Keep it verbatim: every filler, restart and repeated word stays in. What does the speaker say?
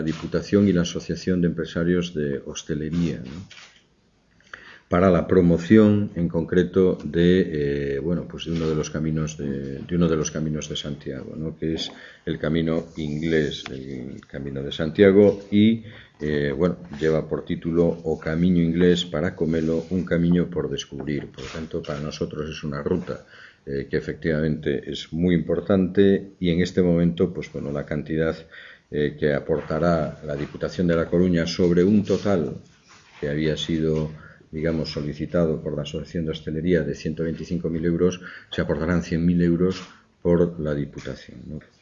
la Diputación y la Asociación de Empresarios de Hostelería, ¿no?, para la promoción en concreto de, eh, bueno, pues de uno de los caminos de, de uno de los caminos de Santiago, ¿no?, que es el camino inglés, el Camino de Santiago, y eh, bueno, lleva por título O Camiño Inglés para Comelo, un camiño por descubrir. Por lo tanto, para nosotros es una ruta eh, que efectivamente es muy importante, y en este momento, pues bueno, la cantidad eh, que aportará la Diputación de La Coruña sobre un total que había sido, digamos, solicitado por la Asociación de Hostelería de ciento veinticinco mil euros, se aportarán cien mil euros por la Diputación, ¿no?